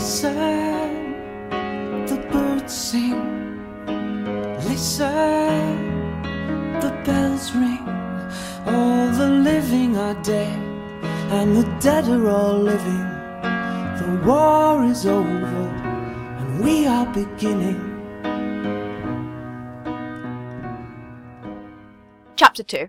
Listen, the birds sing. Listen, the bells ring. All the living are dead, and the dead are all living. The war is over, and we are beginning. Chapter 2.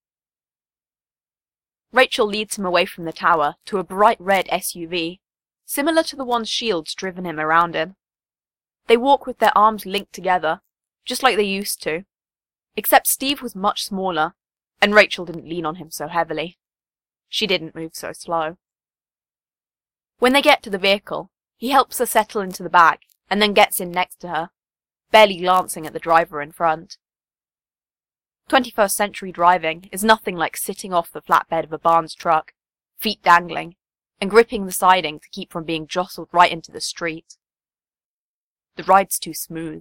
Rachel leads him away from the tower to a bright red SUV, similar to the one's Shield's driven him around in. They walk with their arms linked together, just like they used to, except Steve was much smaller, and Rachel didn't lean on him so heavily. She didn't move so slow. When they get to the vehicle, he helps her settle into the back, and then gets in next to her, barely glancing at the driver in front. 21st century driving is nothing like sitting off the flatbed of a Barnes truck, feet dangling, and gripping the siding to keep from being jostled right into the street. The ride's too smooth.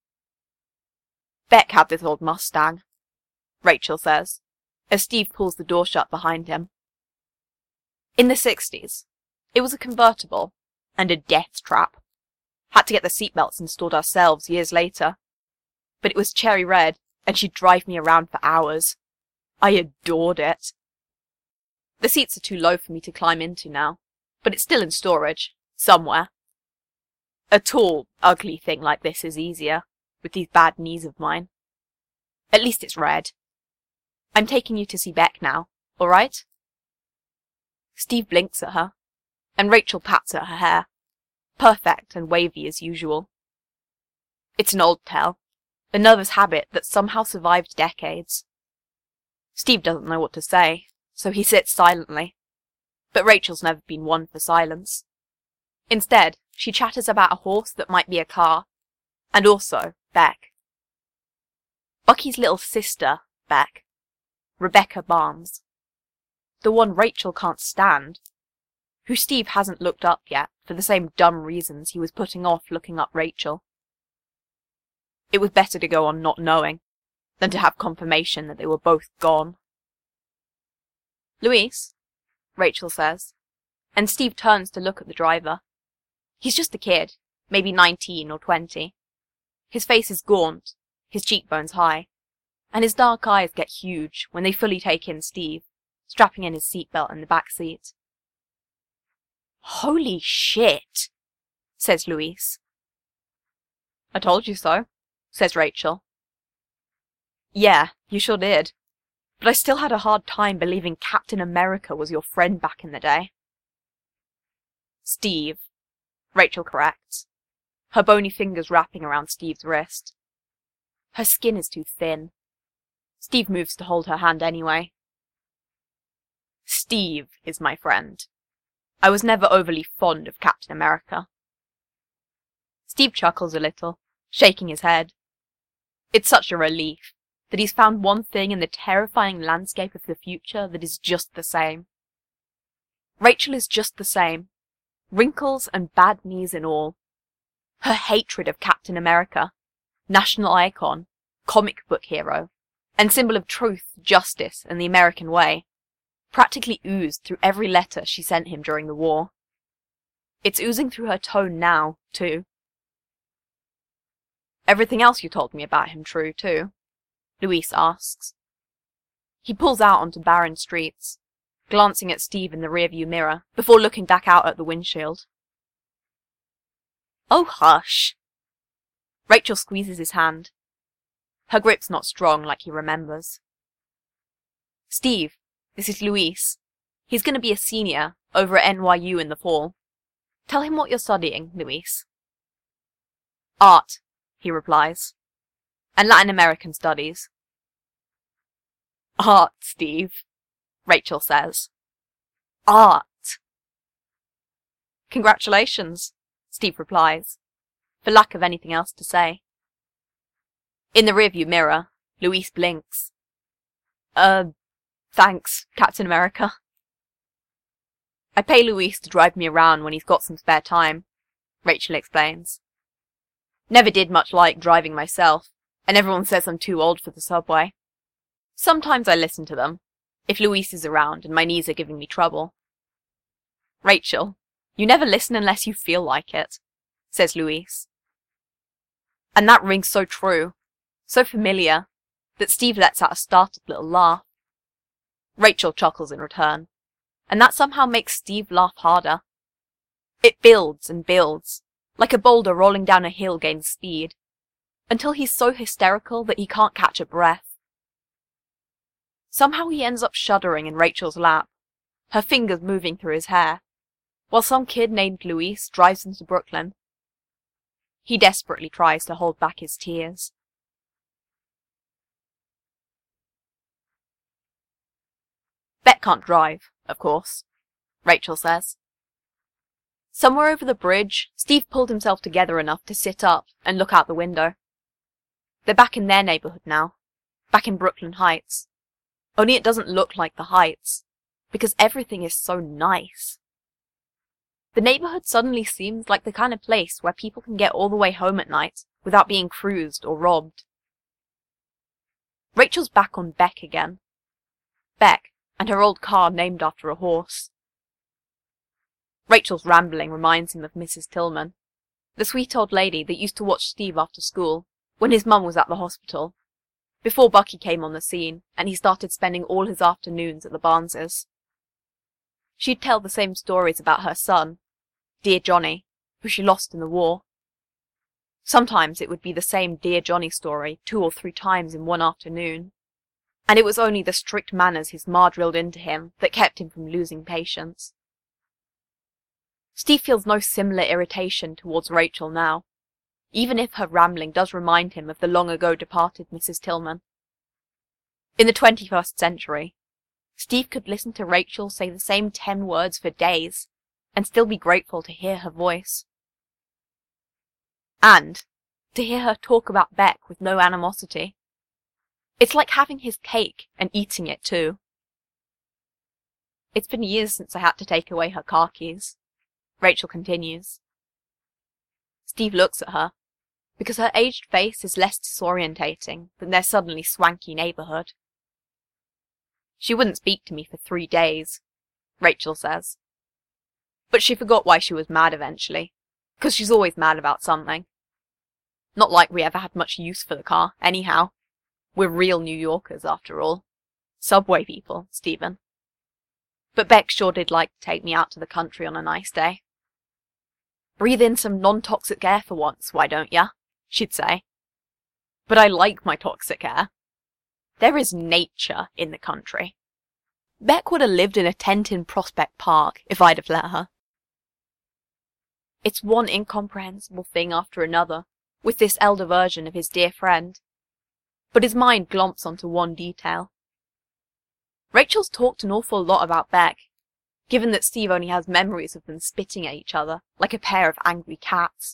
Beck had this old Mustang, Rachel says, as Steve pulls the door shut behind him. In the 60s, it was a convertible, and a death trap. Had to get the seatbelts installed ourselves years later. But it was cherry red, and she'd drive me around for hours. I adored it. The seats are too low for me to climb into now, but it's still in storage, somewhere. A tall, ugly thing like this is easier, with these bad knees of mine. At least it's red. I'm taking you to see Beck now, all right? Steve blinks at her, and Rachel pats at her hair, perfect and wavy as usual. It's an old tale. A nervous habit that somehow survived decades. Steve doesn't know what to say, so he sits silently. But Rachel's never been one for silence. Instead, she chatters about a horse that might be a car, and also Beck. Bucky's little sister, Beck. Rebecca Barnes. The one Rachel can't stand. Who Steve hasn't looked up yet, for the same dumb reasons he was putting off looking up Rachel. It was better to go on not knowing, than to have confirmation that they were both gone. Louise, Rachel says, and Steve turns to look at the driver. He's just a kid, maybe 19 or 20. His face is gaunt, his cheekbones high, and his dark eyes get huge when they fully take in Steve, strapping in his seatbelt in the back seat. Holy shit, says Louise. I told you so, says Rachel. Yeah, you sure did. But I still had a hard time believing Captain America was your friend back in the day. Steve, Rachel corrects, her bony fingers wrapping around Steve's wrist. Her skin is too thin. Steve moves to hold her hand anyway. Steve is my friend. I was never overly fond of Captain America. Steve chuckles a little, shaking his head. It's such a relief that he's found one thing in the terrifying landscape of the future that is just the same. Rachel is just the same, wrinkles and bad knees and all. Her hatred of Captain America, national icon, comic book hero, and symbol of truth, justice, and the American way, practically oozed through every letter she sent him during the war. It's oozing through her tone now, too. Everything else you told me about him true, too? Louise asks. He pulls out onto barren streets, glancing at Steve in the rearview mirror before looking back out at the windshield. Oh, hush! Rachel squeezes his hand. Her grip's not strong like he remembers. Steve, this is Louise. He's going to be a senior over at NYU in the fall. Tell him what you're studying, Louise. Art, he replies, and Latin American studies. Art, Steve, Rachel says. Art. Congratulations, Steve replies, for lack of anything else to say. In the rearview mirror, Louise blinks. Thanks, Captain America. I pay Louise to drive me around when he's got some spare time, Rachel explains. Never did much like driving myself, and everyone says I'm too old for the subway. Sometimes I listen to them, if Louise is around and my knees are giving me trouble. Rachel, You never listen unless you feel like it, says Louise. And that rings so true, so familiar, that Steve lets out a startled little laugh. Rachel chuckles in return, and that somehow makes Steve laugh harder. It builds and builds, like a boulder rolling down a hill gains speed, until he's so hysterical that he can't catch a breath. Somehow he ends up shuddering in Rachel's lap, her fingers moving through his hair, while some kid named Luis drives into Brooklyn. He desperately tries to hold back his tears. Beck can't drive, of course, Rachel says. Somewhere over the bridge, Steve pulled himself together enough to sit up and look out the window. They're back in their neighborhood now, back in Brooklyn Heights. Only it doesn't look like the Heights, because everything is so nice. The neighborhood suddenly seems like the kind of place where people can get all the way home at night without being cruised or robbed. Rachel's back on Beck again. Beck, and her old car named after a horse. Rachel's rambling reminds him of Mrs. Tillman, the sweet old lady that used to watch Steve after school when his mum was at the hospital, before Bucky came on the scene and he started spending all his afternoons at the Barneses. She'd tell the same stories about her son, Dear Johnny, who she lost in the war. Sometimes it would be the same Dear Johnny story 2 or 3 times in one afternoon, and it was only the strict manners his ma drilled into him that kept him from losing patience. Steve feels no similar irritation towards Rachel now, even if her rambling does remind him of the long-ago departed Mrs. Tillman. In the 21st century, Steve could listen to Rachel say the same 10 words for days and still be grateful to hear her voice. And to hear her talk about Beck with no animosity. It's like having his cake and eating it too. It's been years since I had to take away her car keys, Rachel continues. Steve looks at her, because her aged face is less disorientating than their suddenly swanky neighborhood. She wouldn't speak to me for 3 days, Rachel says. But she forgot why she was mad eventually, because she's always mad about something. Not like we ever had much use for the car, anyhow. We're real New Yorkers, after all. Subway people, Stephen. But Beck sure did like to take me out to the country on a nice day. Breathe in some non-toxic air for once, why don't ya? She'd say. But I like my toxic air. There is nature in the country. Beck would have lived in a tent in Prospect Park if I'd have let her. It's one incomprehensible thing after another with this elder version of his dear friend. But his mind glomps onto one detail. Rachel's talked an awful lot about Beck, given that Steve only has memories of them spitting at each other like a pair of angry cats.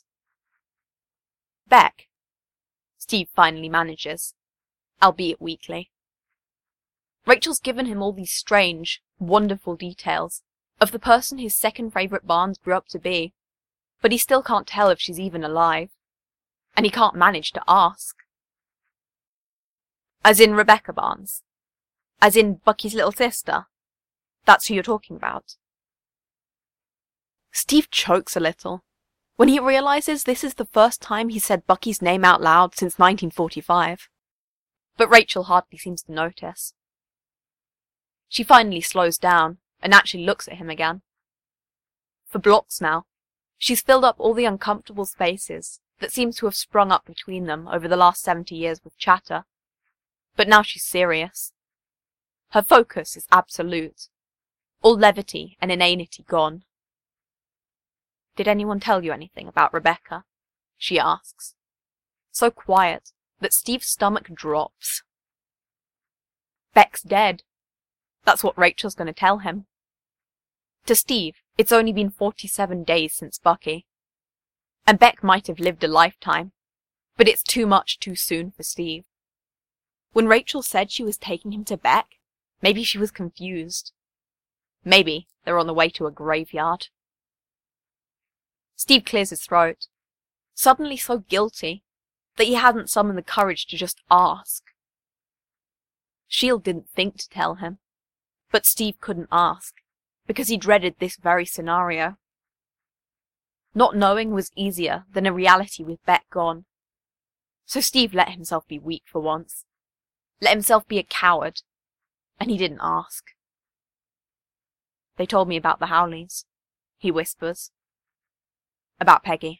Beck, Steve finally manages, albeit weakly. Rachel's given him all these strange, wonderful details of the person his second favourite Barnes grew up to be, but he still can't tell if she's even alive, and he can't manage to ask. As in Rebecca Barnes? As in Bucky's little sister? That's who you're talking about? Steve chokes a little when he realises this is the first time he's said Bucky's name out loud since 1945. But Rachel hardly seems to notice. She finally slows down and actually looks at him again. For blocks now, she's filled up all the uncomfortable spaces that seem to have sprung up between them over the last 70 years with chatter. But now she's serious. Her focus is absolute. All levity and inanity gone. Did anyone tell you anything about Rebecca? She asks. So quiet that Steve's stomach drops. Beck's dead. That's what Rachel's going to tell him. To Steve, it's only been 47 days since Bucky. And Beck might have lived a lifetime, but it's too much too soon for Steve. When Rachel said she was taking him to Beck, maybe she was confused. Maybe they're on the way to a graveyard. Steve clears his throat, suddenly so guilty that he hadn't summoned the courage to just ask. Shield didn't think to tell him, but Steve couldn't ask, because he dreaded this very scenario. Not knowing was easier than a reality with Beck gone. So Steve let himself be weak for once. Let himself be a coward. And he didn't ask. They told me about the Howleys, he whispers. About Peggy.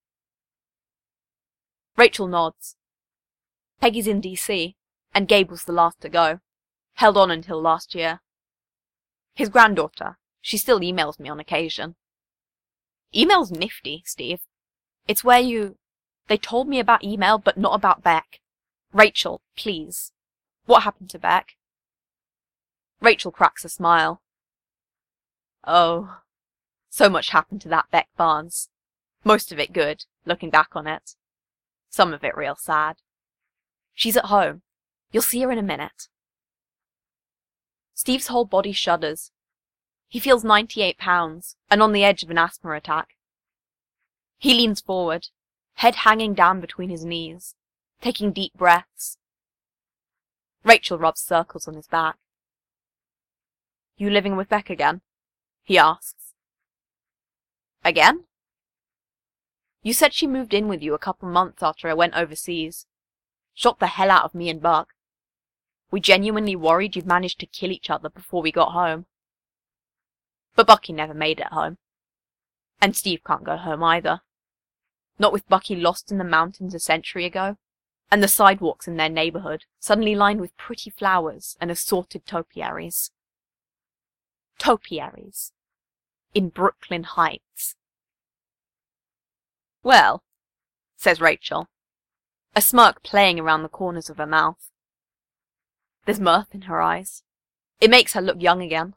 Rachel nods. Peggy's in DC, and Gabe was the last to go. Held on until last year. His granddaughter, she still emails me on occasion. Email's nifty, Steve. It's where you... They told me about email, but not about Beck. Rachel, please. What happened to Beck? Rachel cracks a smile. Oh, so much happened to that Beck Barnes. Most of it good, looking back on it. Some of it real sad. She's at home. You'll see her in a minute. Steve's whole body shudders. He feels 98 pounds and on the edge of an asthma attack. He leans forward, head hanging down between his knees, taking deep breaths. Rachel rubs circles on his back. You living with Beck again? He asks. Again? You said she moved in with you a couple months after I went overseas. Shocked the hell out of me and Buck. We genuinely worried you'd managed to kill each other before we got home. But Bucky never made it home. And Steve can't go home either. Not with Bucky lost in the mountains a century ago, and the sidewalks in their neighborhood suddenly lined with pretty flowers and assorted topiaries. Topiaries. In Brooklyn Heights. Well, says Rachel, a smirk playing around the corners of her mouth. There's mirth in her eyes. It makes her look young again.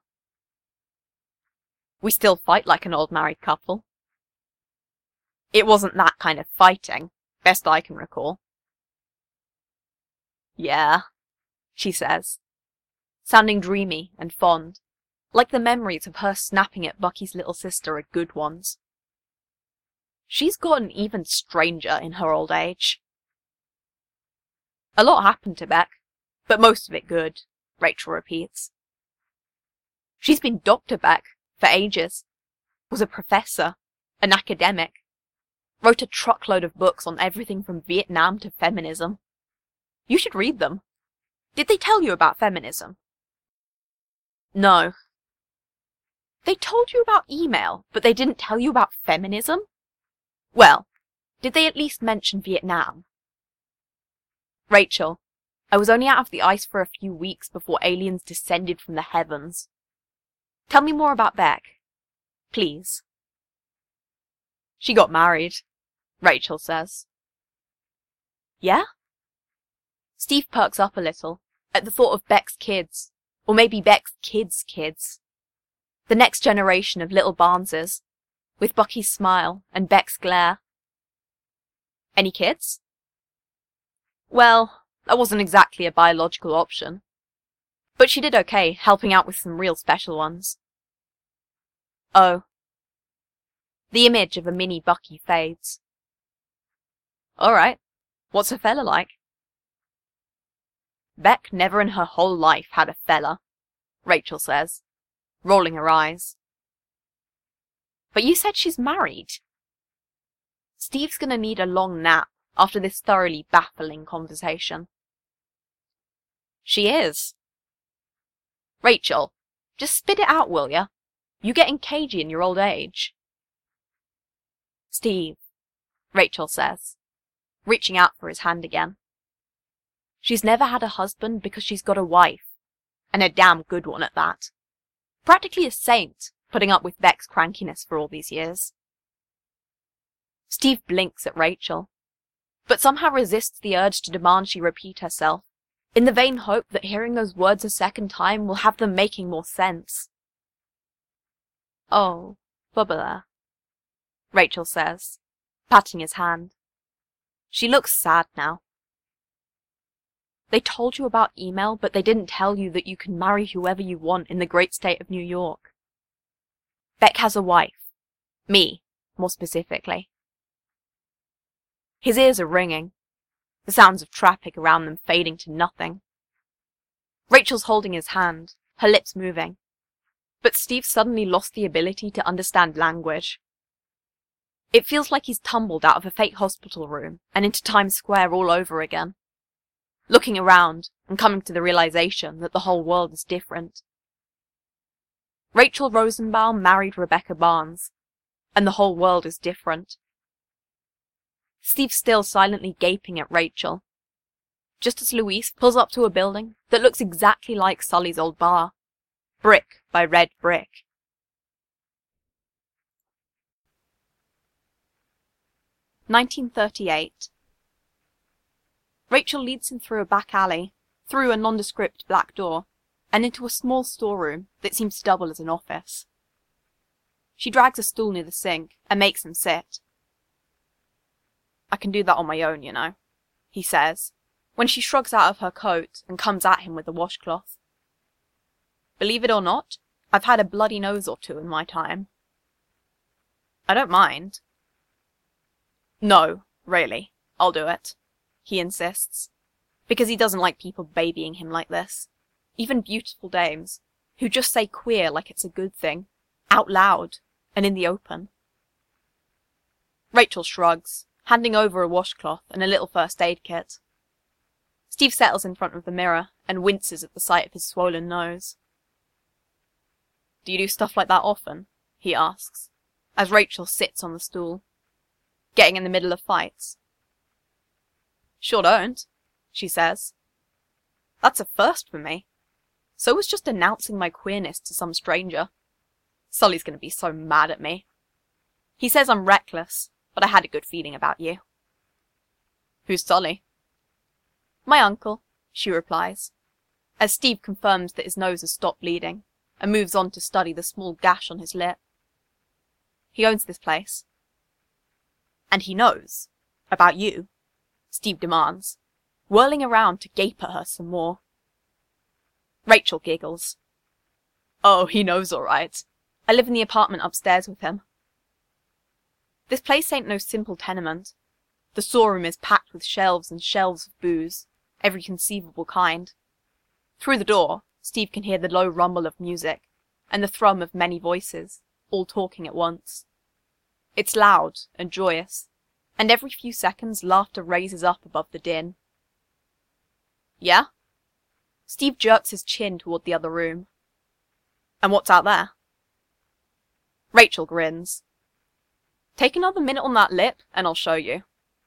We still fight like an old married couple. It wasn't that kind of fighting, best I can recall. Yeah, she says, sounding dreamy and fond, like the memories of her snapping at Bucky's little sister are good ones. She's gotten even stranger in her old age. A lot happened to Beck, but most of it good, Rachel repeats. She's been Dr. Beck for ages, was a professor, an academic, wrote a truckload of books on everything from Vietnam to feminism. You should read them. Did they tell you about feminism? No. They told you about email, but they didn't tell you about feminism? Well, did they at least mention Vietnam? Rachel, I was only out of the ice for a few weeks before aliens descended from the heavens. Tell me more about Beck, please. She got married, Rachel says. Yeah? Steve perks up a little at the thought of Beck's kids, or maybe Beck's kids' kids. The next generation of little Barneses, with Bucky's smile and Beck's glare. Any kids? Well, that wasn't exactly a biological option. But she did okay, helping out with some real special ones. Oh. The image of a mini Bucky fades. Alright, what's a fella like? Beck never in her whole life had a fella, Rachel says, rolling her eyes. But you said she's married. Steve's gonna need a long nap after this thoroughly baffling conversation. She is. Rachel, just spit it out, will ya? You getting cagey in your old age. Steve, Rachel says, reaching out for his hand again. She's never had a husband because she's got a wife, and a damn good one at that. Practically a saint, putting up with Beck's crankiness for all these years. Steve blinks at Rachel, but somehow resists the urge to demand she repeat herself, in the vain hope that hearing those words a second time will have them making more sense. Oh, Bubba, Rachel says, patting his hand. She looks sad now. They told you about email, but they didn't tell you that you can marry whoever you want in the great state of New York. Beck has a wife. Me, more specifically. His ears are ringing, the sounds of traffic around them fading to nothing. Rachel's holding his hand, her lips moving, but Steve suddenly lost the ability to understand language. It feels like he's tumbled out of a fake hospital room and into Times Square all over again. Looking around and coming to the realization that the whole world is different. Rachel Rosenbaum married Rebecca Barnes, and the whole world is different. Steve's still silently gaping at Rachel, just as Louise pulls up to a building that looks exactly like Sully's old bar, brick by red brick. "1938. Rachel leads him through a back alley, through a nondescript black door, and into a small storeroom that seems to double as an office. She drags a stool near the sink and makes him sit. "I can do that on my own, you know," he says, when she shrugs out of her coat and comes at him with the washcloth. "Believe it or not, I've had a bloody nose or two in my time." "I don't mind." "No, really, I'll do it," he insists, because he doesn't like people babying him like this. Even beautiful dames, who just say queer like it's a good thing, out loud, and in the open. Rachel shrugs, handing over a washcloth and a little first aid kit. Steve settles in front of the mirror and winces at the sight of his swollen nose. "Do you do stuff like that often?" he asks, as Rachel sits on the stool. "Getting in the middle of fights?" "Sure don't," she says. "That's a first for me. So was just announcing my queerness to some stranger. Sully's going to be so mad at me. He says I'm reckless, but I had a good feeling about you." "Who's Sully?" "My uncle," she replies, as Steve confirms that his nose has stopped bleeding and moves on to study the small gash on his lip. "He owns this place." "And he knows about you?" Steve demands, whirling around to gape at her some more. Rachel giggles. "Oh, he knows all right. I live in the apartment upstairs with him." This place ain't no simple tenement. The storeroom is packed with shelves and shelves of booze, every conceivable kind. Through the door, Steve can hear the low rumble of music and the thrum of many voices, all talking at once. It's loud and joyous, and every few seconds laughter raises up above the din. "Yeah?" Steve jerks his chin toward the other room. "And what's out there?" Rachel grins. "Take another minute on that lip, and I'll show you."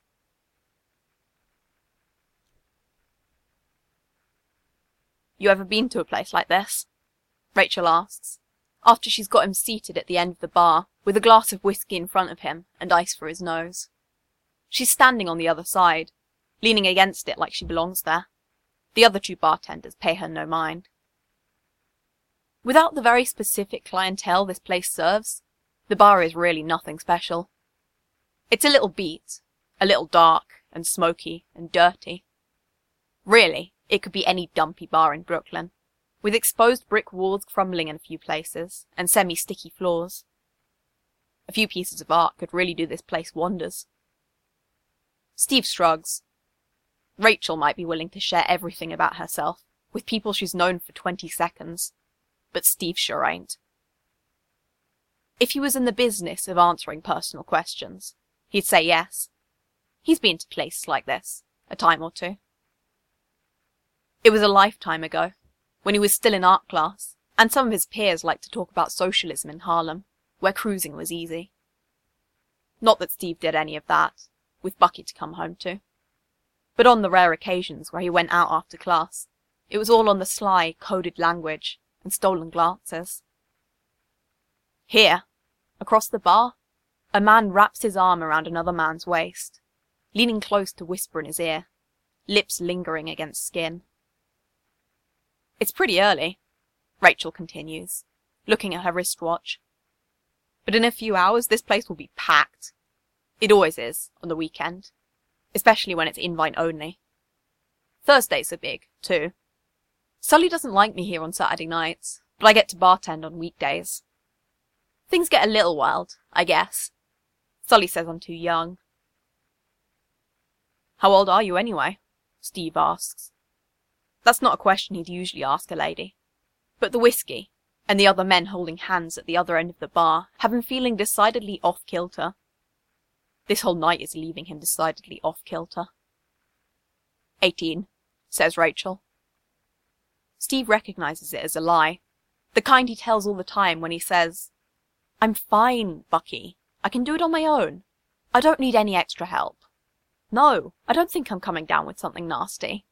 "You ever been to a place like this?" Rachel asks, after she's got him seated at the end of the bar, with a glass of whiskey in front of him and ice for his nose. She's standing on the other side, leaning against it like she belongs there. The other two bartenders pay her no mind. Without the very specific clientele this place serves, the bar is really nothing special. It's a little beat, a little dark and smoky and dirty. Really, it could be any dumpy bar in Brooklyn, with exposed brick walls crumbling in a few places and semi-sticky floors. A few pieces of art could really do this place wonders. Steve shrugs. Rachel might be willing to share everything about herself with people she's known for 20 seconds, but Steve sure ain't. If he was in the business of answering personal questions, he'd say yes. He's been to places like this a time or two. It was a lifetime ago, when he was still in art class, and some of his peers liked to talk about socialism in Harlem, where cruising was easy. Not that Steve did any of that, with Bucky to come home to. But on the rare occasions where he went out after class, it was all on the sly, coded language and stolen glances. Here, across the bar, a man wraps his arm around another man's waist, leaning close to whisper in his ear, lips lingering against skin. "It's pretty early," Rachel continues, looking at her wristwatch. "But in a few hours this place will be packed. It always is, on the weekend. Especially when it's invite only. Thursdays are big, too. Sully doesn't like me here on Saturday nights, but I get to bartend on weekdays. Things get a little wild, I guess. Sully says I'm too young." "How old are you anyway?" Steve asks. That's not a question he'd usually ask a lady. But the whiskey, and the other men holding hands at the other end of the bar, have him feeling decidedly off-kilter. This whole night is leaving him decidedly off-kilter. 18, says Rachel. Steve recognizes it as a lie, the kind he tells all the time when he says, "I'm fine, Bucky. I can do it on my own. I don't need any extra help. No, I don't think I'm coming down with something nasty."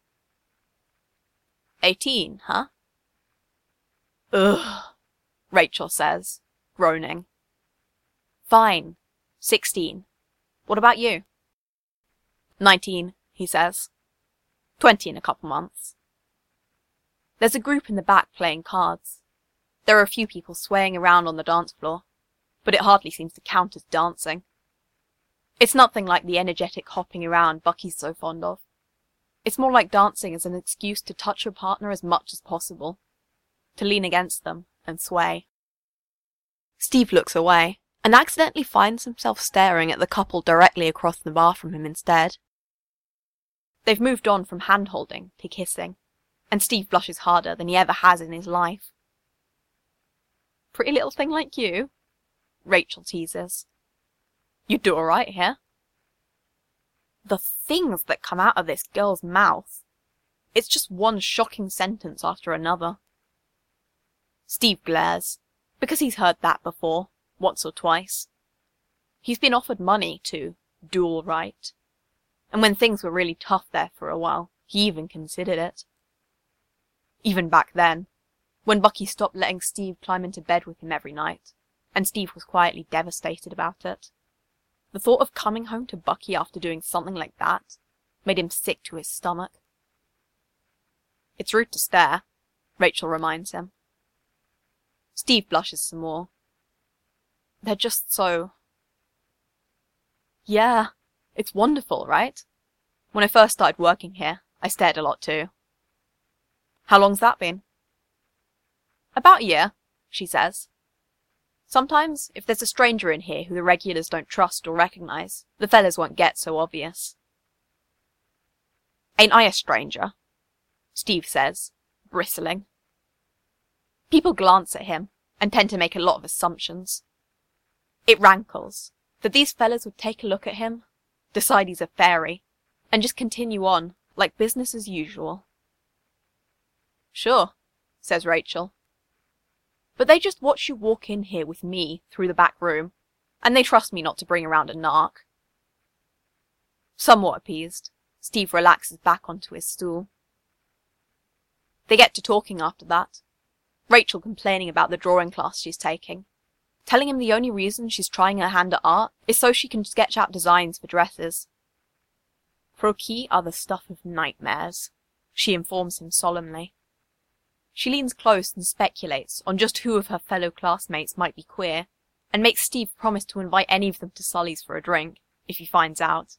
18, huh? Ugh, Rachel says, groaning. Fine. 16. What about you? 19, he says. 20 in a couple months. There's a group in the back playing cards. There are a few people swaying around on the dance floor, but it hardly seems to count as dancing. It's nothing like the energetic hopping around Bucky's so fond of. It's more like dancing as an excuse to touch your partner as much as possible, to lean against them and sway. Steve looks away, and accidentally finds himself staring at the couple directly across the bar from him instead. They've moved on from hand-holding to kissing, and Steve blushes harder than he ever has in his life. "Pretty little thing like you," Rachel teases. "You'd do all right here." The things that come out of this girl's mouth. It's just one shocking sentence after another. Steve glares, because he's heard that before, once or twice. He's been offered money to do all right. And when things were really tough there for a while, he even considered it. Even back then, when Bucky stopped letting Steve climb into bed with him every night, and Steve was quietly devastated about it. The thought of coming home to Bucky after doing something like that made him sick to his stomach. "It's rude to stare," Rachel reminds him. Steve blushes some more. "They're just so..." "Yeah, it's wonderful, right? When I first started working here, I stared a lot too." "How long's that been?" "About a year," she says. "Sometimes, if there's a stranger in here who the regulars don't trust or recognize, the fellas won't get so obvious." "Ain't I a stranger?" Steve says, bristling. People glance at him and tend to make a lot of assumptions. It rankles that these fellas would take a look at him, decide he's a fairy, and just continue on like business as usual. "Sure," says Rachel. "But they just watch you walk in here with me through the back room, and they trust me not to bring around a narc." Somewhat appeased, Steve relaxes back onto his stool. They get to talking after that, Rachel complaining about the drawing class she's taking, telling him the only reason she's trying her hand at art is so she can sketch out designs for dresses. "Croquis are the stuff of nightmares," she informs him solemnly. She leans close and speculates on just who of her fellow classmates might be queer, and makes Steve promise to invite any of them to Sully's for a drink, if he finds out.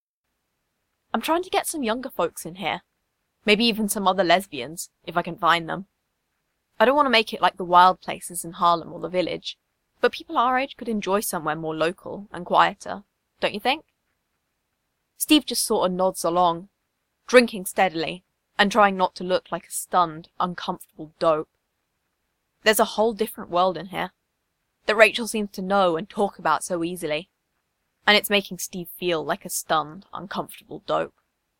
"I'm trying to get some younger folks in here. Maybe even some other lesbians, if I can find them. I don't want to make it like the wild places in Harlem or the Village, but people our age could enjoy somewhere more local and quieter, don't you think?" Steve just sort of nods along, drinking steadily, and trying not to look like a stunned, uncomfortable dope. There's a whole different world in here, that Rachel seems to know and talk about so easily, and it's making Steve feel like a stunned, uncomfortable dope.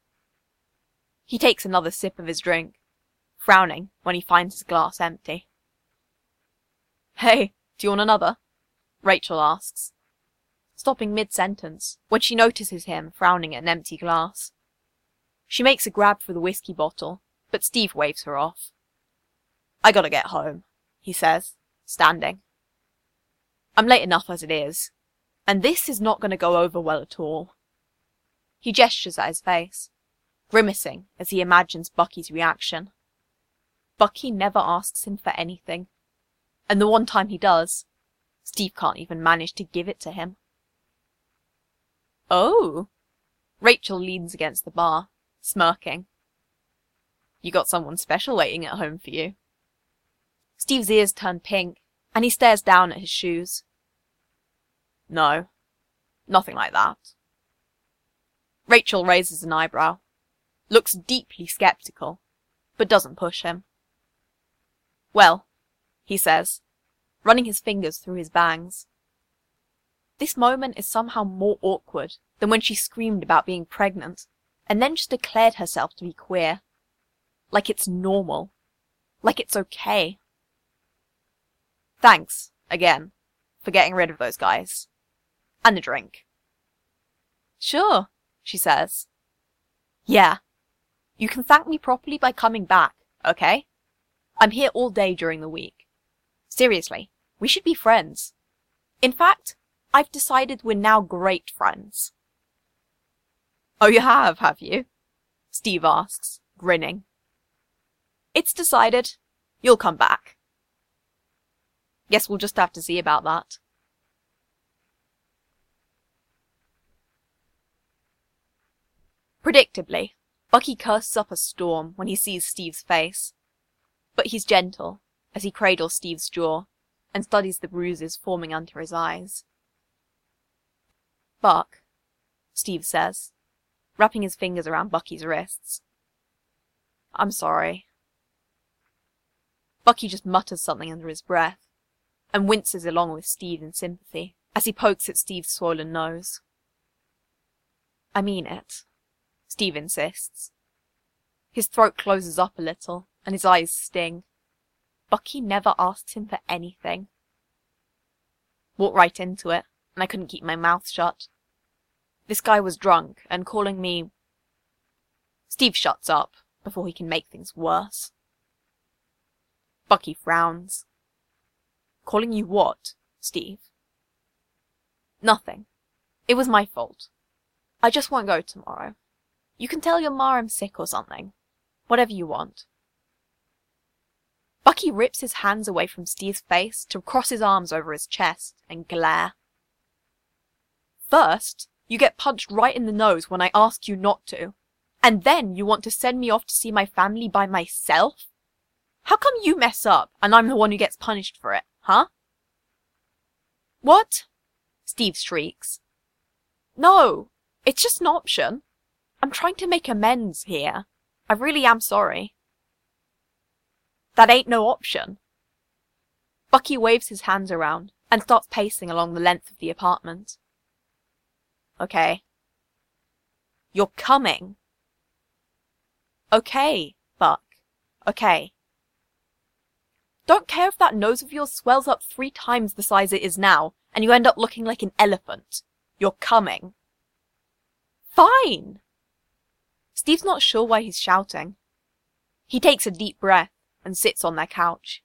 He takes another sip of his drink, frowning when he finds his glass empty. "Hey, do you want another?" Rachel asks, stopping mid-sentence when she notices him frowning at an empty glass. She makes a grab for the whiskey bottle, but Steve waves her off. "I gotta get home," he says, standing. "I'm late enough as it is, and this is not going to go over well at all." He gestures at his face, grimacing as he imagines Bucky's reaction. Bucky never asks him for anything, and the one time he does, Steve can't even manage to give it to him. "Oh!" Rachel leans against the bar, smirking. "You got someone special waiting at home for you." Steve's ears turn pink, and he stares down at his shoes. "No, nothing like that." Rachel raises an eyebrow, looks deeply skeptical, but doesn't push him. "Well," he says, running his fingers through his bangs, This moment is somehow more awkward than when she screamed about being pregnant, and then just declared herself to be queer. Like it's normal. Like it's okay. Thanks, again, for getting rid of those guys. And the drink. Sure, she says. Yeah. You can thank me properly by coming back, okay? I'm here all day during the week. Seriously, we should be friends. In fact, I've decided we're now great friends. Oh, you have you? Steve asks, grinning. It's decided. You'll come back. Guess we'll just have to see about that. Predictably, Bucky curses up a storm when he sees Steve's face. But he's gentle as he cradles Steve's jaw and studies the bruises forming under his eyes. Buck, Steve says, wrapping his fingers around Bucky's wrists. I'm sorry. Bucky just mutters something under his breath and winces along with Steve in sympathy as he pokes at Steve's swollen nose. I mean it, Steve insists. His throat closes up a little and his eyes sting. Bucky never asks him for anything. Walked right into it, and I couldn't keep my mouth shut. This guy was drunk and calling me... Steve shuts up before he can make things worse. Bucky frowns. Calling you what, Steve? Nothing. It was my fault. I just won't go tomorrow. You can tell your ma I'm sick or something. Whatever you want. Bucky rips his hands away from Steve's face to cross his arms over his chest and glare. First, you get punched right in the nose when I ask you not to. And then you want to send me off to see my family by myself? How come you mess up and I'm the one who gets punished for it, huh? What? Steve shrieks. No, it's just an option. I'm trying to make amends here. I really am sorry. That ain't no option. Bucky waves his hands around and starts pacing along the length of the apartment. Okay. You're coming. Okay, Buck. Okay. Don't care if that nose of yours swells up 3 times the size it is now, and you end up looking like an elephant. You're coming. Fine! Steve's not sure why he's shouting. He takes a deep breath and sits on their couch.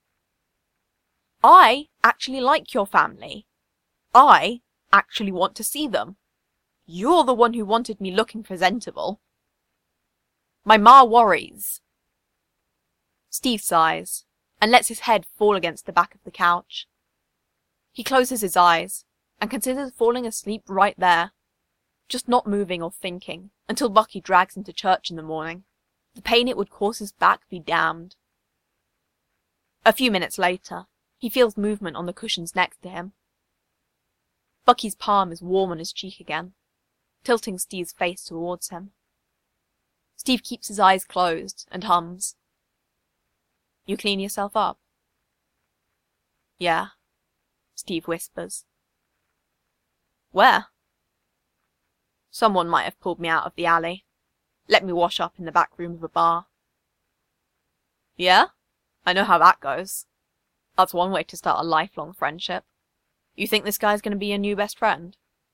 I actually like your family. I actually want to see them. You're the one who wanted me looking presentable. My ma worries. Steve sighs and lets his head fall against the back of the couch. He closes his eyes and considers falling asleep right there, just not moving or thinking until Bucky drags him to church in the morning. The pain it would cause his back be damned. A few minutes later, he feels movement on the cushions next to him. Bucky's palm is warm on his cheek again, tilting Steve's face towards him. Steve keeps his eyes closed and hums. You clean yourself up? Yeah, Steve whispers. Where? Someone might have pulled me out of the alley. Let me wash up in the back room of a bar. Yeah? I know how that goes. That's one way to start a lifelong friendship. You think this guy's going to be your new best friend?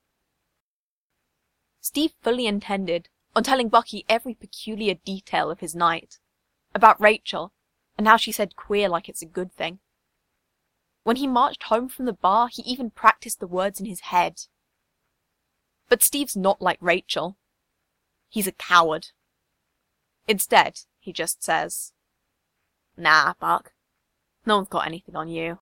Steve fully intended on telling Bucky every peculiar detail of his night. About Rachel, and how she said queer like it's a good thing. When he marched home from the bar, he even practiced the words in his head. But Steve's not like Rachel. He's a coward. Instead, he just says, Nah, Buck. No one's got anything on you.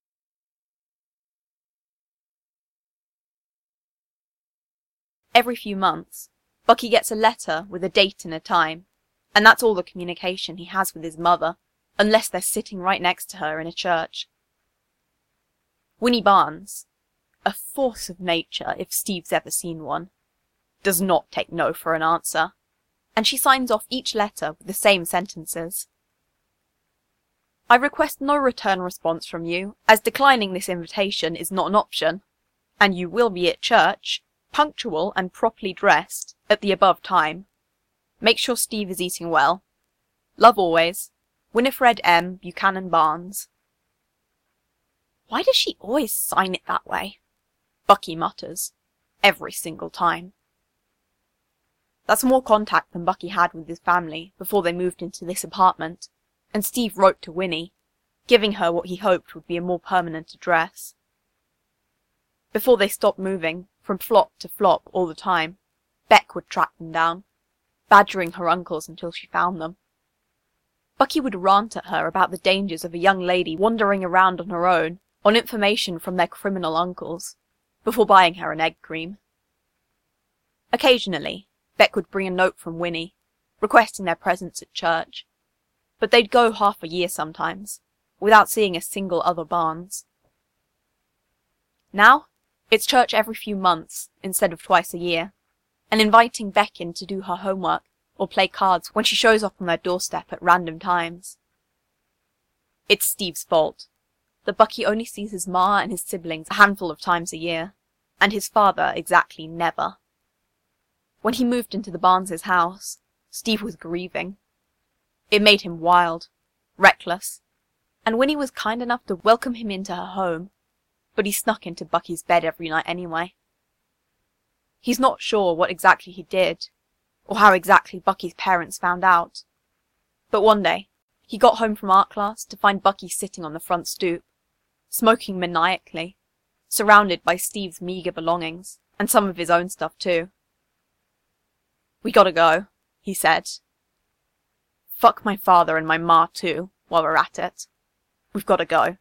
Every few months, Bucky gets a letter with a date and a time, and that's all the communication he has with his mother, unless they're sitting right next to her in a church. Winnie Barnes, a force of nature if Steve's ever seen one, does not take no for an answer, and she signs off each letter with the same sentences. I request no return response from you, as declining this invitation is not an option. And you will be at church, punctual and properly dressed, at the above time. Make sure Steve is eating well. Love always, Winifred M. Buchanan Barnes. Why does she always sign it that way? Bucky mutters. Every single time. That's more contact than Bucky had with his family before they moved into this apartment, and Steve wrote to Winnie, giving her what he hoped would be a more permanent address. Before they stopped moving, from flop to flop all the time, Beck would track them down, badgering her uncles until she found them. Bucky would rant at her about the dangers of a young lady wandering around on her own on information from their criminal uncles, before buying her an egg cream. Occasionally, Beck would bring a note from Winnie, requesting their presence at church, but they'd go half a year sometimes, without seeing a single other Barnes. Now, it's church every few months instead of twice a year, and inviting Beck in to do her homework or play cards when she shows up on their doorstep at random times. It's Steve's fault that Bucky only sees his ma and his siblings a handful of times a year, and his father exactly never. When he moved into the Barnes' house, Steve was grieving. It made him wild, reckless, and Winnie was kind enough to welcome him into her home, but he snuck into Bucky's bed every night anyway. He's not sure what exactly he did, or how exactly Bucky's parents found out, but one day, he got home from art class to find Bucky sitting on the front stoop, smoking maniacally, surrounded by Steve's meager belongings, and some of his own stuff too. "We gotta go," he said. "Fuck my father and my ma too, while we're at it. We've gotta go."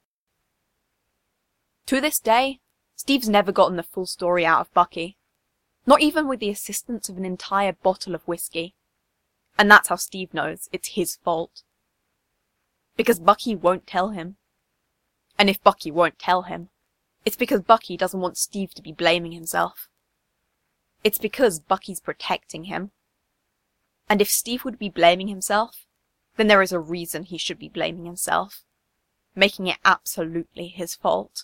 To this day, Steve's never gotten the full story out of Bucky, not even with the assistance of an entire bottle of whiskey, and that's how Steve knows it's his fault. Because Bucky won't tell him. And if Bucky won't tell him, it's because Bucky doesn't want Steve to be blaming himself. It's because Bucky's protecting him. And if Steve would be blaming himself, then there is a reason he should be blaming himself, making it absolutely his fault.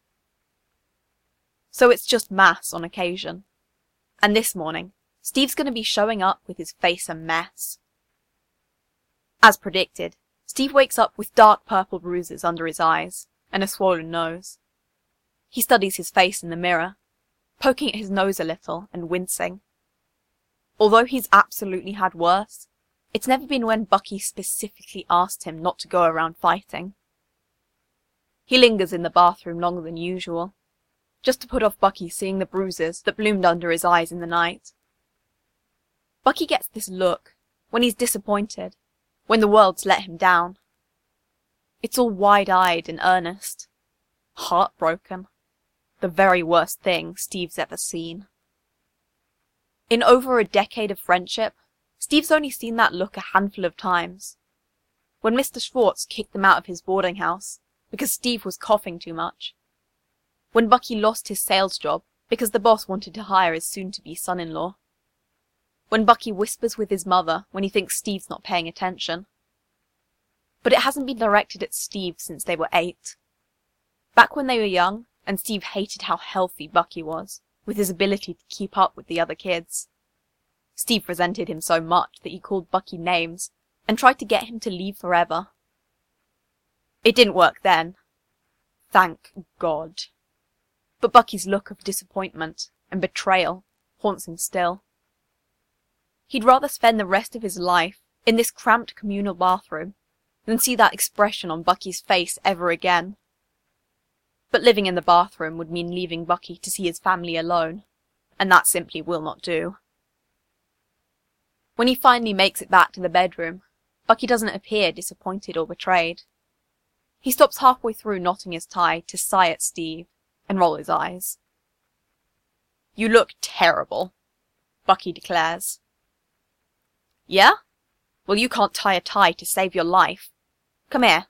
So it's just Mass on occasion. And this morning, Steve's going to be showing up with his face a mess. As predicted, Steve wakes up with dark purple bruises under his eyes and a swollen nose. He studies his face in the mirror, poking at his nose a little and wincing. Although he's absolutely had worse, it's never been when Bucky specifically asked him not to go around fighting. He lingers in the bathroom longer than usual, just to put off Bucky seeing the bruises that bloomed under his eyes in the night. Bucky gets this look when he's disappointed, when the world's let him down. It's all wide-eyed and earnest, heartbroken, the very worst thing Steve's ever seen. In over a decade of friendship, Steve's only seen that look a handful of times. When Mr. Schwartz kicked him out of his boarding house because Steve was coughing too much. When Bucky lost his sales job because the boss wanted to hire his soon-to-be son-in-law. When Bucky whispers with his mother when he thinks Steve's not paying attention. But it hasn't been directed at Steve since they were 8. Back when they were young, and Steve hated how healthy Bucky was, with his ability to keep up with the other kids. Steve resented him so much that he called Bucky names, and tried to get him to leave forever. It didn't work then. Thank God. But Bucky's look of disappointment and betrayal haunts him still. He'd rather spend the rest of his life in this cramped communal bathroom than see that expression on Bucky's face ever again. But living in the bathroom would mean leaving Bucky to see his family alone, and that simply will not do. When he finally makes it back to the bedroom, Bucky doesn't appear disappointed or betrayed. He stops halfway through knotting his tie to sigh at Steve and roll his eyes. "You look terrible," Bucky declares. "Yeah? Well, you can't tie a tie to save your life. Come here."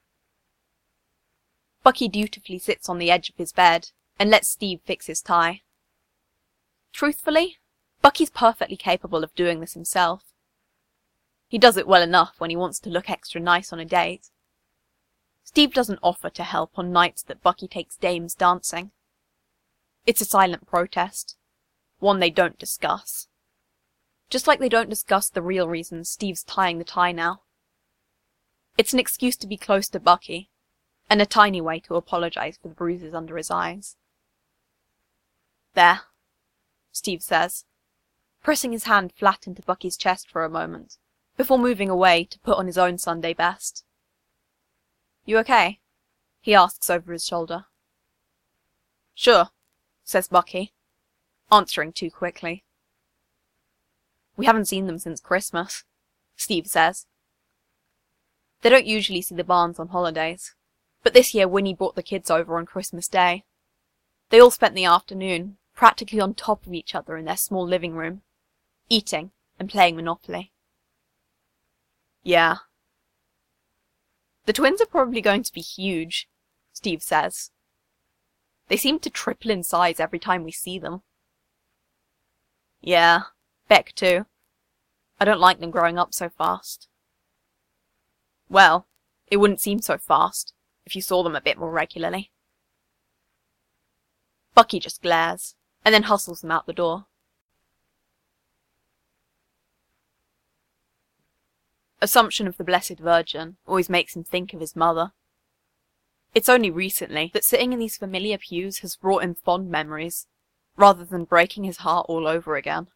Bucky dutifully sits on the edge of his bed and lets Steve fix his tie. Truthfully, Bucky's perfectly capable of doing this himself. He does it well enough when he wants to look extra nice on a date. Steve doesn't offer to help on nights that Bucky takes dames dancing. It's a silent protest, one they don't discuss. Just like they don't discuss the real reason Steve's tying the tie now. It's an excuse to be close to Bucky, and a tiny way to apologize for the bruises under his eyes. "There," Steve says, pressing his hand flat into Bucky's chest for a moment, before moving away to put on his own Sunday best. "You okay?" he asks over his shoulder. "Sure," says Bucky, answering too quickly. "We haven't seen them since Christmas," Steve says. They don't usually see the Barnes on holidays, but this year Winnie brought the kids over on Christmas Day. They all spent the afternoon practically on top of each other in their small living room, eating and playing Monopoly. "Yeah. The twins are probably going to be huge," Steve says. "They seem to triple in size every time we see them." "Yeah, Beck too. I don't like them growing up so fast." "Well, it wouldn't seem so fast if you saw them a bit more regularly." Bucky just glares, and then hustles them out the door. Assumption of the Blessed Virgin always makes him think of his mother. It's only recently that sitting in these familiar pews has brought him fond memories, rather than breaking his heart all over again.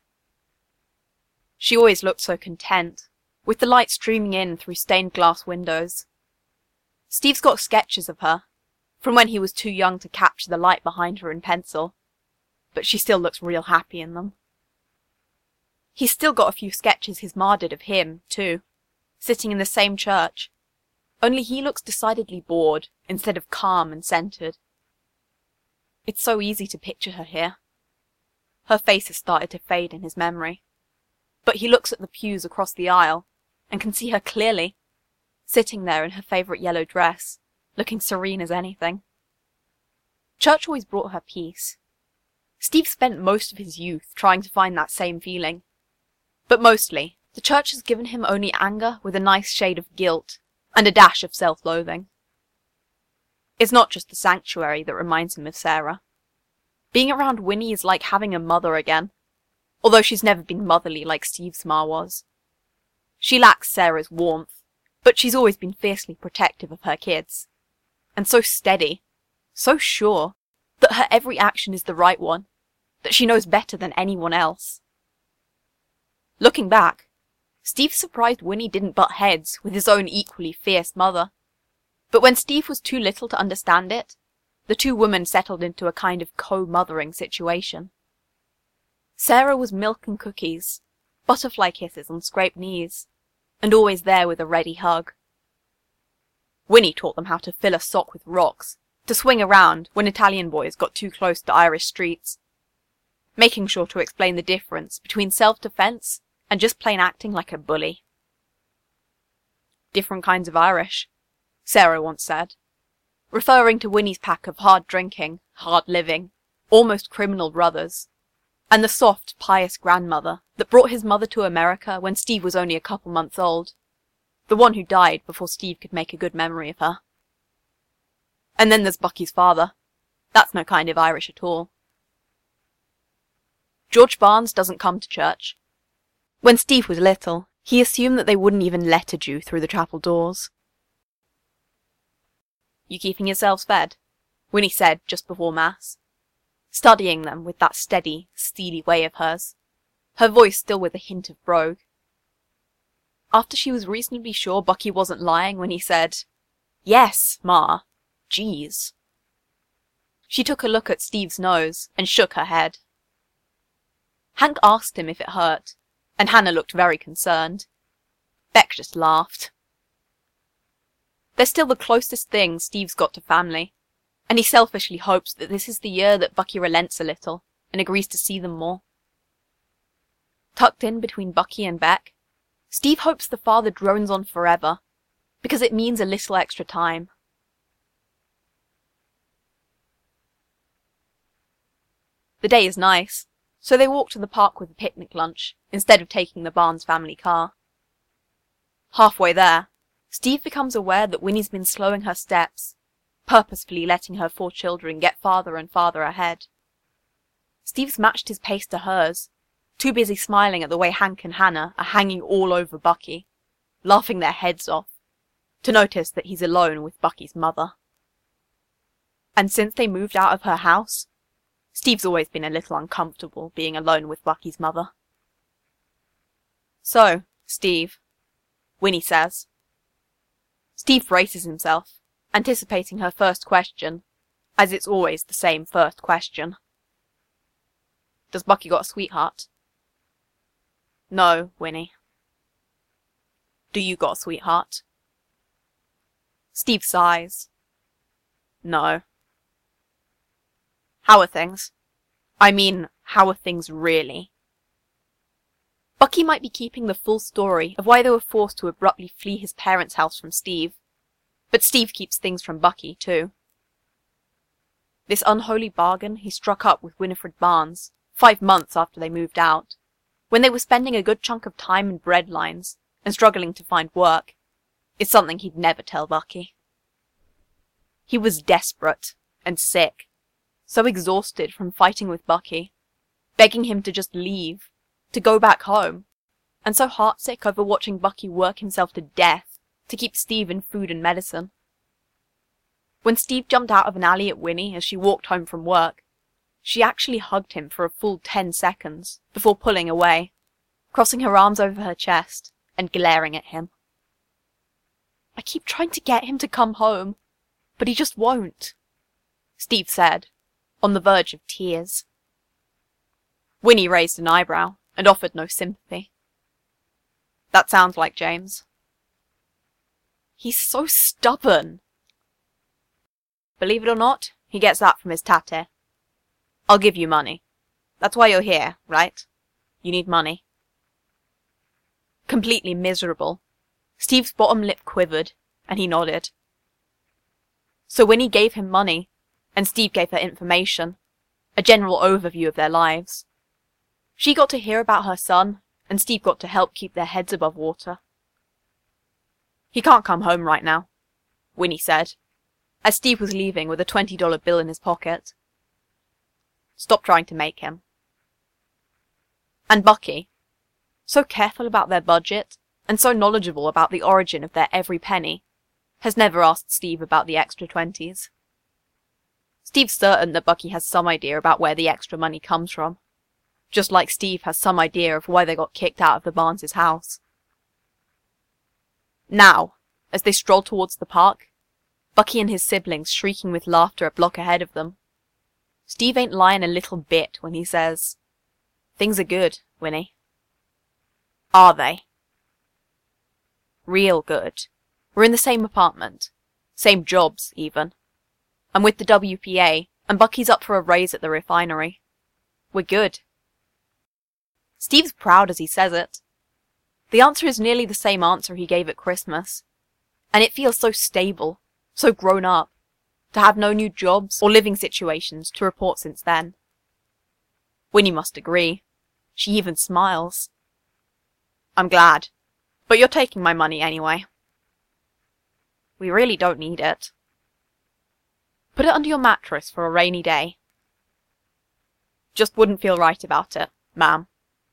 She always looked so content, with the light streaming in through stained glass windows. Steve's got sketches of her, from when he was too young to capture the light behind her in pencil, but she still looks real happy in them. He's still got a few sketches his ma did of him, too, sitting in the same church, only he looks decidedly bored instead of calm and centered. It's so easy to picture her here. Her face has started to fade in his memory, but he looks at the pews across the aisle and can see her clearly, sitting there in her favourite yellow dress, looking serene as anything. Church always brought her peace. Steve spent most of his youth trying to find that same feeling, but mostly the church has given him only anger with a nice shade of guilt and a dash of self-loathing. It's not just the sanctuary that reminds him of Sarah. Being around Winnie is like having a mother again, although she's never been motherly like Steve's ma was. She lacks Sarah's warmth, but she's always been fiercely protective of her kids, and so steady, so sure, that her every action is the right one, that she knows better than anyone else. Looking back, Steve's surprised Winnie didn't butt heads with his own equally fierce mother, but when Steve was too little to understand it, the two women settled into a kind of co-mothering situation. Sarah was milk and cookies, butterfly kisses on scraped knees, and always there with a ready hug. Winnie taught them how to fill a sock with rocks, to swing around when Italian boys got too close to Irish streets, making sure to explain the difference between self-defense and just plain acting like a bully. "Different kinds of Irish," Sarah once said, referring to Winnie's pack of hard-drinking, hard-living, almost criminal brothers, and the soft, pious grandmother that brought his mother to America when Steve was only a couple months old, the one who died before Steve could make a good memory of her. And then there's Bucky's father. That's no kind of Irish at all. George Barnes doesn't come to church. When Steve was little, he assumed that they wouldn't even let a Jew through the chapel doors. "You keeping yourselves fed?" Winnie said just before Mass, studying them with that steady, steely way of hers, her voice still with a hint of brogue. After she was reasonably sure Bucky wasn't lying when he said, "Yes, Ma, geez." She took a look at Steve's nose and shook her head. Hank asked him if it hurt, and Hannah looked very concerned. Beck just laughed. They're still the closest thing Steve's got to family, and he selfishly hopes that this is the year that Bucky relents a little and agrees to see them more. Tucked in between Bucky and Beck, Steve hopes the father drones on forever, because it means a little extra time. The day is nice, so they walk to the park with a picnic lunch, instead of taking the Barnes family car. Halfway there, Steve becomes aware that Winnie's been slowing her steps, purposefully letting her 4 children get farther and farther ahead. Steve's matched his pace to hers, too busy smiling at the way Hank and Hannah are hanging all over Bucky, laughing their heads off, to notice that he's alone with Bucky's mother. And since they moved out of her house, Steve's always been a little uncomfortable being alone with Bucky's mother. "So, Steve," Winnie says. Steve braces himself, anticipating her first question, as it's always the same first question. "Does Bucky got a sweetheart?" "No, Winnie." "Do you got a sweetheart?" Steve sighs. "No." "How are things? I mean, how are things really?" Bucky might be keeping the full story of why they were forced to abruptly flee his parents' house from Steve, but Steve keeps things from Bucky, too. This unholy bargain he struck up with Winifred Barnes 5 months after they moved out, when they were spending a good chunk of time in bread lines and struggling to find work, is something he'd never tell Bucky. He was desperate and sick, so exhausted from fighting with Bucky, begging him to just leave, to go back home, and so heartsick over watching Bucky work himself to death to keep Steve in food and medicine. When Steve jumped out of an alley at Winnie as she walked home from work, she actually hugged him for a full 10 seconds before pulling away, crossing her arms over her chest and glaring at him. "I keep trying to get him to come home, but he just won't," Steve said, on the verge of tears. Winnie raised an eyebrow and offered no sympathy. "That sounds like James." "He's so stubborn." "Believe it or not, he gets that from his tate. I'll give you money. That's why you're here, right? You need money." Completely miserable, Steve's bottom lip quivered, and he nodded. So Winnie gave him money, and Steve gave her information, a general overview of their lives. She got to hear about her son, and Steve got to help keep their heads above water. "He can't come home right now," Winnie said, as Steve was leaving with a $20 bill in his pocket. "Stop trying to make him." And Bucky, so careful about their budget, and so knowledgeable about the origin of their every penny, has never asked Steve about the extra 20s. Steve's certain that Bucky has some idea about where the extra money comes from, just like Steve has some idea of why they got kicked out of the Barnes' house. Now, as they stroll towards the park, Bucky and his siblings shrieking with laughter a block ahead of them, Steve ain't lying a little bit when he says, "Things are good, Winnie." Are they? Real good. We're in the same apartment. Same jobs, even. I'm with the WPA, and Bucky's up for a raise at the refinery. We're good. Steve's proud as he says it. The answer is nearly the same answer he gave at Christmas, and it feels so stable, so grown up, to have no new jobs or living situations to report since then. Winnie must agree. She even smiles. "I'm glad, but you're taking my money anyway." "We really don't need it." "Put it under your mattress for a rainy day." "Just wouldn't feel right about it, ma'am."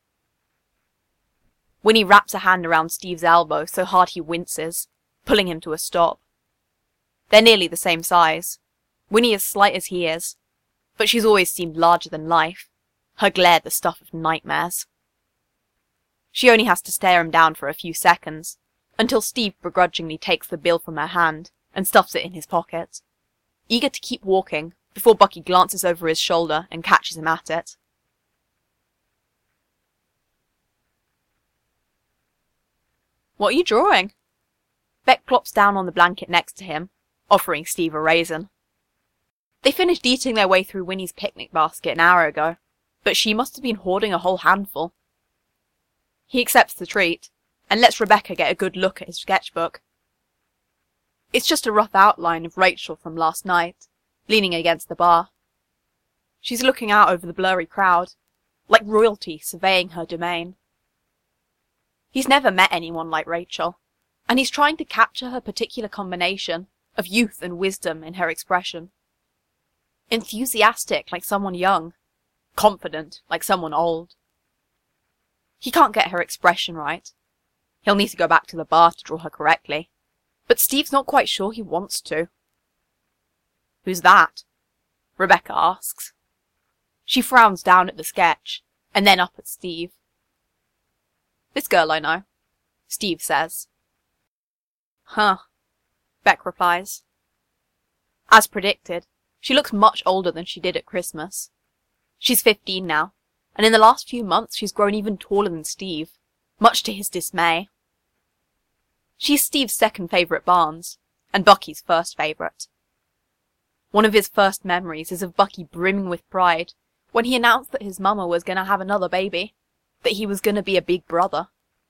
Winnie wraps a hand around Steve's elbow so hard he winces, pulling him to a stop. They're nearly the same size. Winnie as slight as he is, but she's always seemed larger than life, her glare the stuff of nightmares. She only has to stare him down for a few seconds, until Steve begrudgingly takes the bill from her hand and stuffs it in his pocket, eager to keep walking before Bucky glances over his shoulder and catches him at it. "What are you drawing?" Beck plops down on the blanket next to him, offering Steve a raisin. They finished eating their way through Winnie's picnic basket an hour ago, but she must have been hoarding a whole handful. He accepts the treat, and lets Rebecca get a good look at his sketchbook. It's just a rough outline of Rachel from last night, leaning against the bar. She's looking out over the blurry crowd, like royalty surveying her domain. He's never met anyone like Rachel, and he's trying to capture her particular combination of youth and wisdom in her expression. Enthusiastic like someone young, confident, like someone old. He can't get her expression right. He'll need to go back to the bar to draw her correctly. But Steve's not quite sure he wants to. "Who's that?" Rebecca asks. She frowns down at the sketch, and then up at Steve. "This girl I know," Steve says. "Huh," Beck replies. As predicted, she looks much older than she did at Christmas. She's 15 now, and in the last few months she's grown even taller than Steve, much to his dismay. She's Steve's second favourite Barnes, and Bucky's first favourite. One of his first memories is of Bucky brimming with pride when he announced that his mama was going to have another baby, that he was going to be a big brother.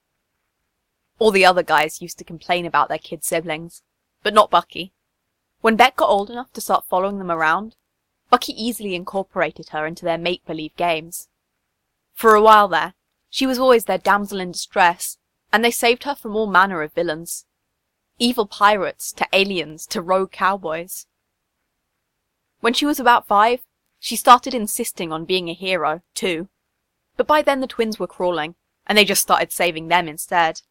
All the other guys used to complain about their kid siblings, but not Bucky. When Beck got old enough to start following them around, Bucky easily incorporated her into their make-believe games. For a while there, she was always their damsel in distress, and they saved her from all manner of villains. Evil pirates, to aliens, to rogue cowboys. When she was about 5, she started insisting on being a hero, too. But by then the twins were crawling, and they just started saving them instead.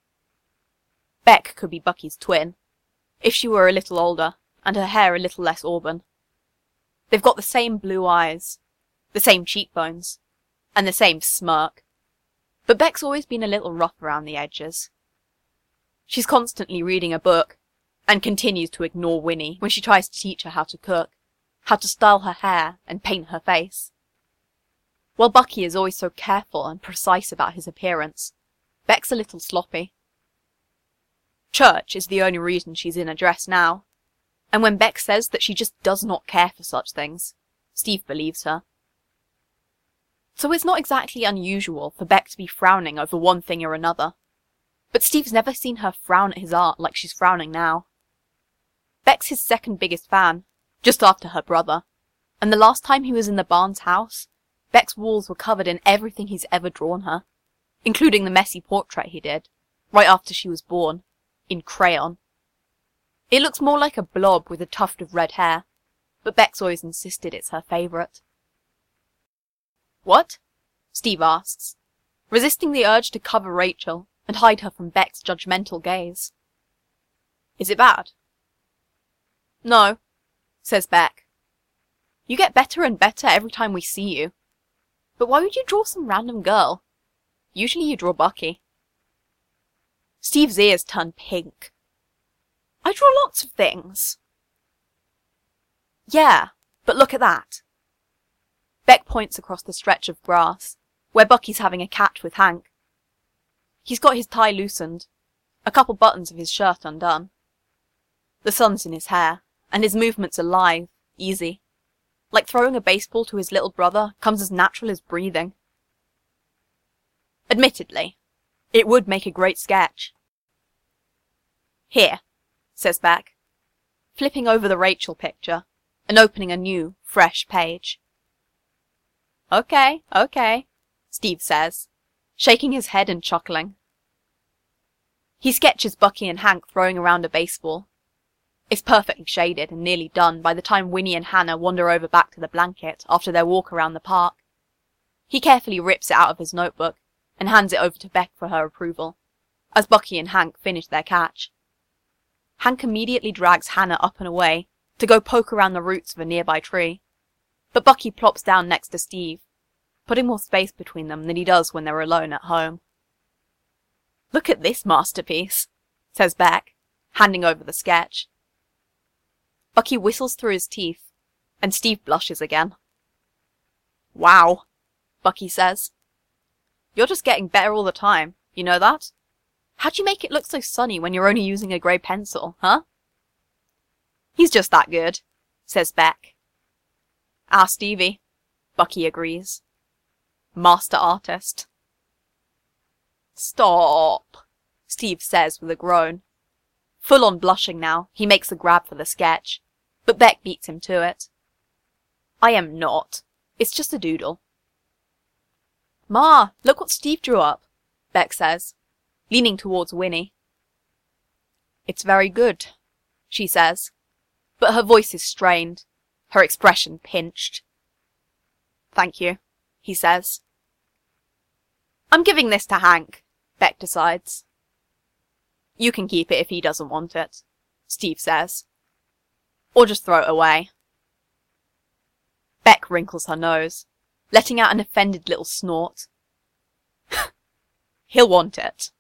Beck could be Bucky's twin, if she were a little older, and her hair a little less auburn. They've got the same blue eyes, the same cheekbones, and the same smirk. But Beck's always been a little rough around the edges. She's constantly reading a book, and continues to ignore Winnie when she tries to teach her how to cook, how to style her hair and paint her face. While Bucky is always so careful and precise about his appearance, Beck's a little sloppy. Church is the only reason she's in a dress now, and when Beck says that she just does not care for such things, Steve believes her. So it's not exactly unusual for Beck to be frowning over one thing or another, but Steve's never seen her frown at his art like she's frowning now. Beck's his second biggest fan, just after her brother, and the last time he was in the Barnes house, Beck's walls were covered in everything he's ever drawn her, including the messy portrait he did, right after she was born, in crayon. It looks more like a blob with a tuft of red hair, but Beck's always insisted it's her favourite. "What?" Steve asks, resisting the urge to cover Rachel and hide her from Beck's judgmental gaze. "Is it bad?" "No," says Beck. "You get better and better every time we see you. But why would you draw some random girl? Usually you draw Bucky." Steve's ears turn pink. "I draw lots of things." "Yeah, but look at that." Beck points across the stretch of grass, where Bucky's having a catch with Hank. He's got his tie loosened, a couple buttons of his shirt undone. The sun's in his hair, and his movements are lithe, easy. Like throwing a baseball to his little brother comes as natural as breathing. Admittedly, it would make a great sketch. "Here," says Beck, flipping over the Rachel picture and opening a new, fresh page. Okay, Steve says, shaking his head and chuckling. He sketches Bucky and Hank throwing around a baseball. It's perfectly shaded and nearly done by the time Winnie and Hannah wander over back to the blanket after their walk around the park. He carefully rips it out of his notebook and hands it over to Beck for her approval, as Bucky and Hank finish their catch. Hank immediately drags Hannah up and away to go poke around the roots of a nearby tree, but Bucky plops down next to Steve, putting more space between them than he does when they're alone at home. "Look at this masterpiece," says Beck, handing over the sketch. Bucky whistles through his teeth, and Steve blushes again. "Wow," Bucky says. "You're just getting better all the time, you know that? How'd you make it look so sunny when you're only using a grey pencil, huh?" "He's just that good," says Beck. "Ah, Stevie," Bucky agrees. "Master artist." "Stop," Steve says with a groan. Full on blushing now, he makes a grab for the sketch, but Beck beats him to it. "I am not. It's just a doodle." "Ma, look what Steve drew up," Beck says, leaning towards Winnie. "It's very good," she says, but her voice is strained, her expression pinched. "Thank you," he says. I'm giving this to Hank, Beck decides. You can keep it if he doesn't want it, Steve says. Or just throw it away. Beck wrinkles her nose, letting out an offended little snort. He'll want it.